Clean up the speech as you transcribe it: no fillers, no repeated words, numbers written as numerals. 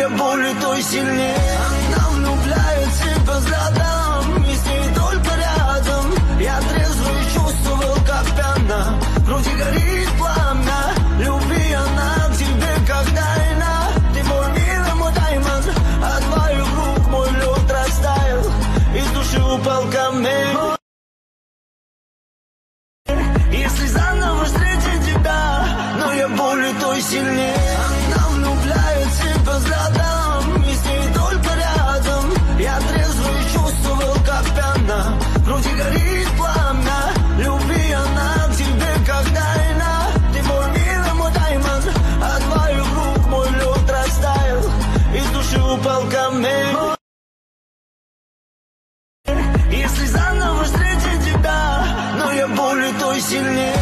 моя боль и той сильнее. Она влюбляется по взглядам, и с ней только рядом. Я трезвый чувствовал, как пьяна, в груди горит пламя. Люби она к тебе, как тайна. Ты мой мир, мой даймонд, от твоих рук мой лед растаял, из души упал камень. Если заново встретить тебя, но я боль и той сильнее. Она влюбляется по взглядам, и с ней только рядом. Я трезвый чувствовал, как пьяна, в груди горит пламя. Люби она к тебе, как тайна. Ты мой мир, мой даймонд, от твоих рук мой лед растаял, из души упал камень. Если заново встретить тебя, но я боль и той сильнее.